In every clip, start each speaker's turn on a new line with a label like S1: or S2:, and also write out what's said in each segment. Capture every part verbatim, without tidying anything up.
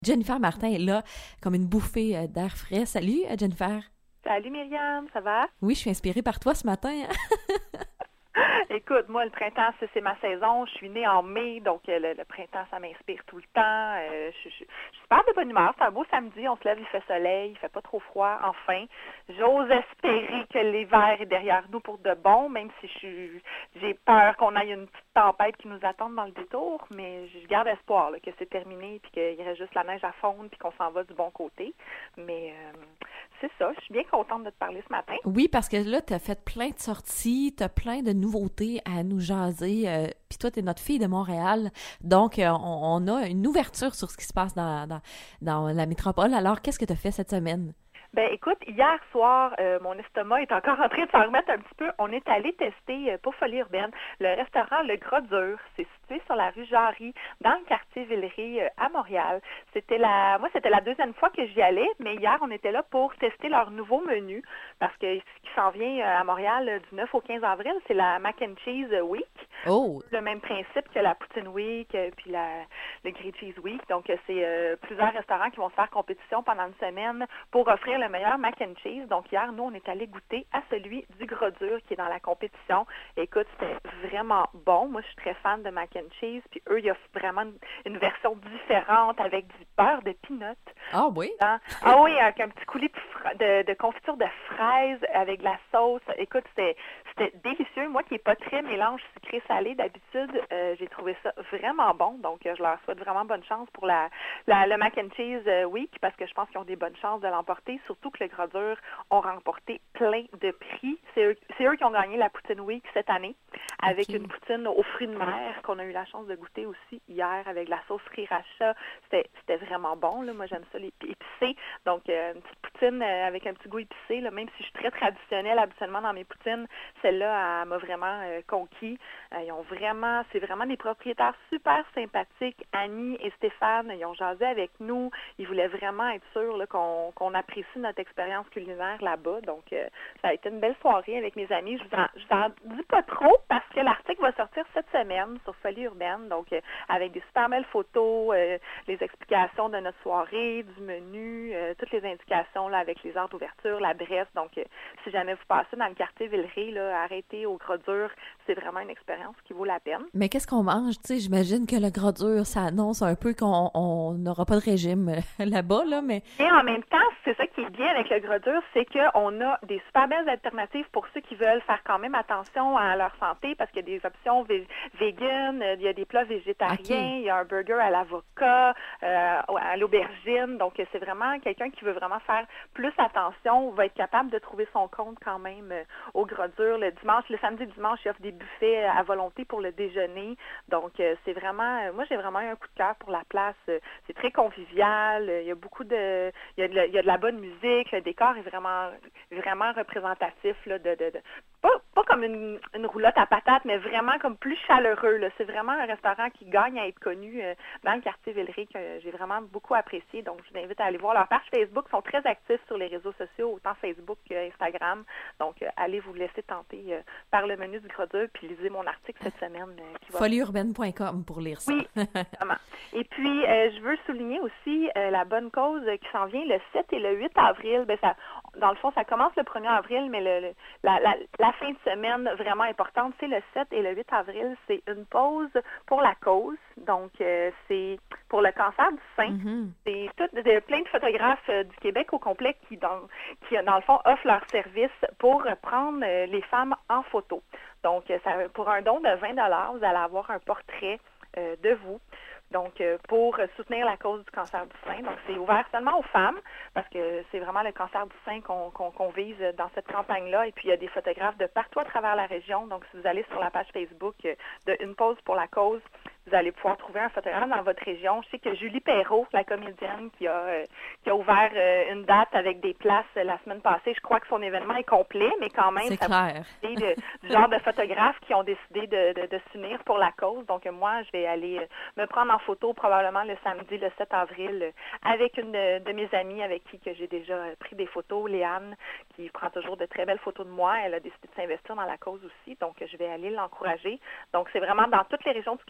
S1: Jennifer Martin est là comme une bouffée euh, d'air frais. Salut, euh, Jennifer.
S2: Salut Myriam, ça va?
S1: Oui, je suis inspirée par toi ce matin.
S2: Écoute, moi, le printemps, c'est, c'est ma saison. Je suis née en mai, donc euh, le, le printemps, ça m'inspire tout le temps. Euh, je, je, je suis super de bonne humeur. C'est un beau samedi. On se lève, il fait soleil, il fait pas trop froid. Enfin, j'ose espérer que l'hiver est derrière nous pour de bon, même si je suis, j'ai peur qu'on aille une petite tempête qui nous attende dans le détour. Mais je garde espoir là, que c'est terminé, puis qu'il reste juste la neige à fondre, puis qu'on s'en va du bon côté. Mais euh, c'est ça. Je suis bien contente de te parler ce matin.
S1: Oui, parce que là, tu as fait plein de sorties, tu as plein de nouveautés à nous jaser. Euh, Puis toi, tu es notre fille de Montréal. Donc, euh, on, on a une ouverture sur ce qui se passe dans, dans, dans la métropole. Alors, qu'est-ce que tu as fait cette semaine?
S2: Ben écoute, hier soir, euh, mon estomac est encore en train de s'en remettre un petit peu. On est allé tester, euh, pour Folie urbaine, le restaurant Le Gras Dur. C'est situé sur la rue Jarry, dans le quartier Villeray, euh, à Montréal. C'était la, moi, c'était la deuxième fois que j'y allais, mais hier, on était là pour tester leur nouveau menu, parce que ce qui s'en vient euh, à Montréal euh, du neuf au quinze avril, c'est la Mac and Cheese Week.
S1: Oh!
S2: Le même principe que la Poutine Week, euh, puis la, le Grilled Cheese Week. Donc, euh, c'est euh, plusieurs restaurants qui vont se faire compétition pendant une semaine pour offrir le meilleur mac and cheese. Donc, hier, nous, on est allé goûter à celui du Gras Dur qui est dans la compétition. Écoute, c'était vraiment bon. Moi, je suis très fan de mac and cheese. Puis eux, ils offrent vraiment une, une version différente avec du beurre de peanut.
S1: Ah oui?
S2: Dans, ah oui, avec un petit coulis de, fra- de, de confiture de fraises avec de la sauce. Écoute, c'était, c'était délicieux. Moi qui n'ai pas très mélange sucré-salé d'habitude, euh, j'ai trouvé ça vraiment bon. Donc, euh, je leur souhaite vraiment bonne chance pour la, la le Mac and Cheese euh, Week parce que je pense qu'ils ont des bonnes chances de l'emporter. Surtout que le Gras Dur ont remporté plein de prix. C'est eux, c'est eux qui ont gagné la Poutine Week cette année avec
S1: Okay.
S2: une poutine aux fruits de mer qu'on a eu la chance de goûter aussi hier avec la sauce sriracha. C'était, c'était vraiment bon. Là. Moi, j'aime ça, les épicés. Donc, euh, une petite poutine euh, avec un petit goût épicé. Là. Même si je suis très traditionnelle habituellement dans mes poutines, celle-là, elle m'a vraiment euh, conquis. Euh, ils ont vraiment, c'est vraiment des propriétaires super sympathiques. Annie et Stéphane, ils ont jasé avec nous. Ils voulaient vraiment être sûrs là, qu'on, qu'on apprécie notre expérience culinaire là-bas. Donc, euh, ça a été une belle soirée avec mes amis. Je vous en, je vous en dis pas trop parce que l'article va sortir cette semaine sur Folie urbaine. Donc, euh, avec des super belles photos, euh, les explications de notre soirée, du menu, euh, toutes les indications là, avec les heures d'ouverture, l'adresse. Donc, euh, si jamais vous passez dans le quartier Villeray, là, arrêtez au Gras Dur, c'est vraiment une expérience qui vaut la peine.
S1: Mais qu'est-ce qu'on mange? Tu sais, j'imagine que le Gras Dur, ça annonce un peu qu'on on n'aura pas de régime euh, là-bas, là, mais...
S2: Et en même temps, c'est ça qui est bien avec le Gras Dur, c'est qu'on a des super belles alternatives pour ceux qui veulent faire quand même attention à leur santé parce qu'il y a des options vé- véganes, il y a des plats végétariens,
S1: Okay.
S2: il y a un burger à l'avocat, euh, à l'aubergine. Donc, c'est vraiment quelqu'un qui veut vraiment faire plus attention, va être capable de trouver son compte quand même euh, au Gras Dur. Le dimanche, le samedi et le dimanche, il offre des buffets à volonté pour le déjeuner. Donc, euh, c'est vraiment, euh, moi, j'ai vraiment eu un coup de cœur pour la place. Euh, C'est très convivial. Il y a beaucoup de, il y a de, la, il y a de la bonne musique. Le décor est vraiment, vraiment représentatif là, de, de, de pas, pas comme une, une roulotte à patates, mais vraiment comme plus chaleureux. Là. C'est vraiment un restaurant qui gagne à être connu euh, dans le quartier Villeray que j'ai vraiment beaucoup apprécié. Donc, je vous invite à aller voir leur page Facebook. Ils sont très actifs sur les réseaux sociaux, autant Facebook qu'Instagram. Donc, euh, allez vous laisser tenter euh, par le menu du Gras Dur, puis lisez mon article cette semaine. Euh, qui va...
S1: folie urbaine point com pour lire ça.
S2: Oui, vraiment. Et puis, euh, je veux souligner aussi euh, la bonne cause qui s'en vient le sept et le huit avril. Ben, ça, dans le fond, ça commence le premier avril, mais le, le, la, la, la fin de semaine vraiment importante, c'est le sept et le huit avril. C'est une pause pour la cause. Donc, euh, c'est pour le cancer du sein.
S1: Mm-hmm.
S2: C'est tout, de, plein de photographes euh, du Québec au complet qui dans, qui, dans le fond, offrent leur service pour prendre euh, les femmes en photo. Donc, ça, pour un don de vingt dollars, vous allez avoir un portrait euh, de vous. Donc, euh, pour soutenir la cause du cancer du sein. Donc, c'est ouvert seulement aux femmes parce que c'est vraiment le cancer du sein qu'on, qu'on, qu'on vise dans cette campagne-là. Et puis, il y a des photographes de partout à travers la région. Donc, si vous allez sur la page Facebook euh, de Une pause pour la cause, vous allez pouvoir trouver un photographe dans votre région. Je sais que Julie Perrault, la comédienne, qui a, euh, qui a ouvert euh, une date avec des places euh, la semaine passée, je crois que son événement est complet, mais quand même,
S1: C'est
S2: ça
S1: clair.
S2: de, du genre de photographes qui ont décidé de, de, de s'unir pour la cause. Donc, euh, moi, je vais aller euh, me prendre en photo probablement le samedi, le sept avril, euh, avec une de, de mes amies avec qui que j'ai déjà euh, pris des photos, Léane, qui prend toujours de très belles photos de moi. Elle a décidé de s'investir dans la cause aussi, donc euh, je vais aller l'encourager. Donc, c'est vraiment dans toutes les régions du Québec. Vous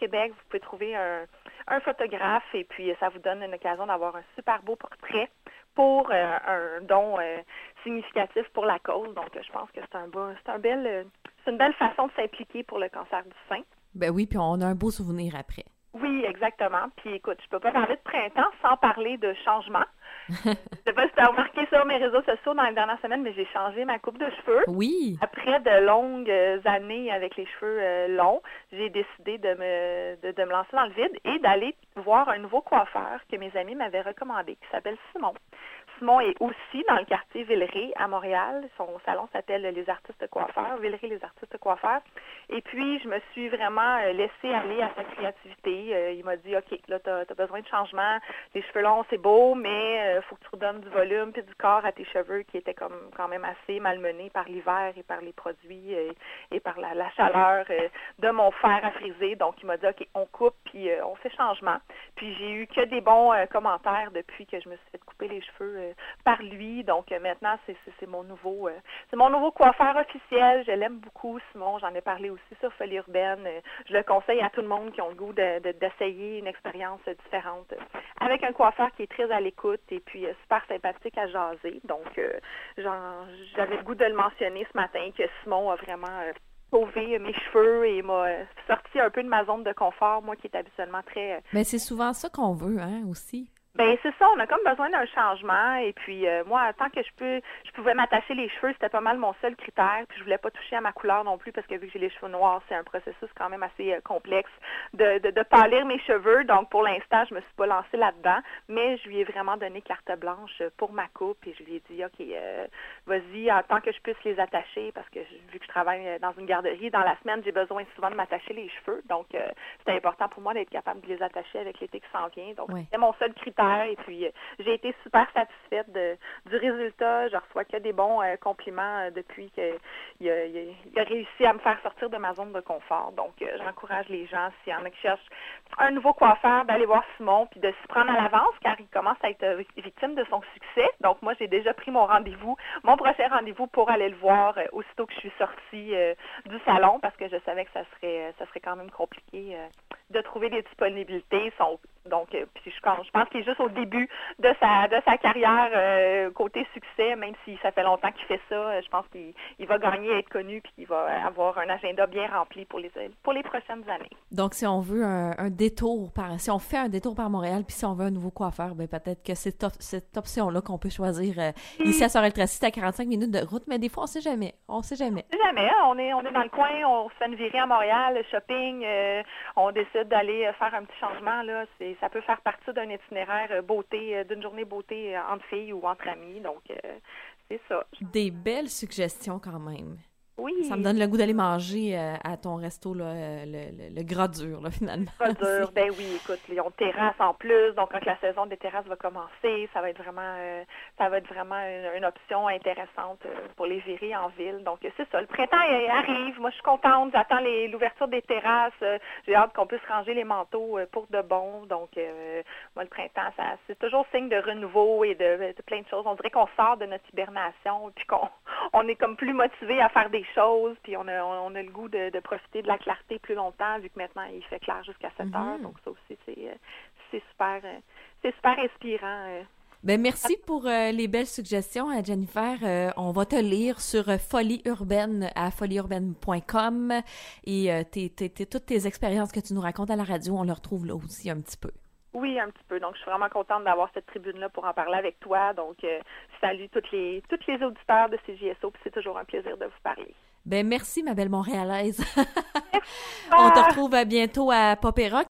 S2: pouvez trouver un, un photographe et puis ça vous donne une occasion d'avoir un super beau portrait pour euh, un don euh, significatif pour la cause. Donc, je pense que c'est un beau, c'est un bel, euh, c'est une belle façon de s'impliquer pour le cancer du sein.
S1: Ben oui, puis on a un beau souvenir après.
S2: Oui, exactement. Puis écoute, je peux pas parler de printemps sans parler de changement. Je sais pas si tu as remarqué sur mes réseaux sociaux dans les dernières semaines, mais j'ai changé ma coupe de cheveux.
S1: Oui.
S2: Après de longues années avec les cheveux euh, longs, j'ai décidé de me de, de me lancer dans le vide et d'aller voir un nouveau coiffeur que mes amis m'avaient recommandé, qui s'appelle Simon. Simon est aussi dans le quartier Villeray à Montréal. Son salon s'appelle Les Artistes Coiffeurs, Villeray Les Artistes Coiffeurs. Et puis, je me suis vraiment laissée aller à sa créativité. Euh, il m'a dit, OK, là, tu as besoin de changement. Les cheveux longs, c'est beau, mais il euh, faut que tu redonnes du volume puis du corps à tes cheveux qui étaient comme quand même assez malmenés par l'hiver et par les produits euh, et par la, la chaleur euh, de mon fer à friser. Donc, il m'a dit, OK, on coupe puis euh, on fait changement. Puis, j'ai eu que des bons euh, commentaires depuis que je me suis fait couper les cheveux euh, par lui. Donc, euh, maintenant, c'est, c'est, c'est mon nouveau euh, c'est mon nouveau coiffeur officiel. Je l'aime beaucoup, Simon. J'en ai parlé aussi sur Folie Urbaine. Euh, je le conseille à tout le monde qui ont le goût de, de, d'essayer une expérience euh, différente euh, avec un coiffeur qui est très à l'écoute et puis euh, super sympathique à jaser. Donc, euh, j'en, j'avais le goût de le mentionner ce matin que Simon a vraiment euh, sauvé mes cheveux et m'a euh, sorti un peu de ma zone de confort, moi qui est habituellement très... Euh,
S1: Mais c'est souvent ça qu'on veut, hein, aussi.
S2: Ben c'est ça, on a comme besoin d'un changement et puis euh, moi, tant que je peux, je pouvais m'attacher les cheveux, c'était pas mal mon seul critère. Puis je voulais pas toucher à ma couleur non plus parce que vu que j'ai les cheveux noirs, c'est un processus quand même assez euh, complexe de, de de pâlir mes cheveux. Donc pour l'instant, je me suis pas lancée là-dedans, mais je lui ai vraiment donné carte blanche pour ma coupe et je lui ai dit ok, euh, vas-y, en tant que je puisse les attacher parce que vu que je travaille dans une garderie, dans la semaine, j'ai besoin souvent de m'attacher les cheveux. Donc euh, c'était important pour moi d'être capable de les attacher avec l'été qui s'en vient. Donc
S1: oui.
S2: C'était mon seul critère. Et puis, euh, j'ai été super satisfaite de, du résultat. Je reçois que des bons euh, compliments euh, depuis qu'il il a, il a réussi à me faire sortir de ma zone de confort. Donc, euh, j'encourage les gens, s'il y en a qui cherchent un nouveau coiffeur, d'aller voir Simon puis de s'y prendre à l'avance car il commence à être victime de son succès. Donc, moi, j'ai déjà pris mon rendez-vous, mon prochain rendez-vous pour aller le voir euh, aussitôt que je suis sortie euh, du salon parce que je savais que ça serait, ça serait quand même compliqué euh, de trouver des disponibilités. Son, donc, euh, puis je, je pense qu'il est juste au début de sa de sa carrière euh, côté succès, même si ça fait longtemps qu'il fait ça, je pense qu'il il va gagner à être connu puis qu'il va avoir un agenda bien rempli pour les pour les prochaines années.
S1: Donc, si on veut un, un détour par, si on fait un détour par Montréal puis si on veut un nouveau coiffeur, ben peut-être que c'est op- cette option-là qu'on peut choisir euh, mmh. ici à Sorel-Tracy, c'est à quarante-cinq minutes de route, mais des fois on sait jamais, on sait jamais.
S2: On sait jamais, on est on est dans le coin, on se fait une virée à Montréal, le shopping, euh, on décide d'aller faire un petit changement là, c'est ça peut faire partie d'un itinéraire beauté, d'une journée beauté entre filles ou entre amis, donc euh, c'est ça.
S1: Des belles suggestions quand même.
S2: Oui.
S1: Ça me donne le goût d'aller manger euh, à ton resto, là, euh, le, le, le gras dur, là, finalement.
S2: Gras dur, ben oui, écoute, ils ont terrasse en plus, donc quand la saison des terrasses va commencer, ça va être vraiment euh, ça va être vraiment une, une option intéressante euh, pour les virées en ville. Donc c'est ça, le printemps arrive, moi je suis contente, j'attends les, l'ouverture des terrasses, euh, j'ai hâte qu'on puisse ranger les manteaux euh, pour de bon. Donc euh, moi le printemps, ça c'est toujours signe de renouveau et de, de plein de choses. On dirait qu'on sort de notre hibernation et puis qu'on on est comme plus motivé à faire des choses, puis on a, on a le goût de, de profiter de la clarté plus longtemps, vu que maintenant il fait clair jusqu'à sept mm-hmm. heures, donc ça aussi c'est, c'est super c'est super inspirant.
S1: Ben merci pour euh, les belles suggestions, hein, Jennifer. Euh, on va te lire sur euh, Folie Urbaine à folie urbaine point com et euh, t'es, t'es, t'es, toutes tes expériences que tu nous racontes à la radio, on les retrouve là aussi un petit peu.
S2: Oui, un petit peu. Donc, je suis vraiment contente d'avoir cette tribune-là pour en parler avec toi. Donc, euh, je salue toutes les, toutes les auditeurs de C J S O, puis c'est toujours un plaisir de vous parler.
S1: Ben merci, ma belle Montréalaise. On te retrouve à bientôt à Pop et Rock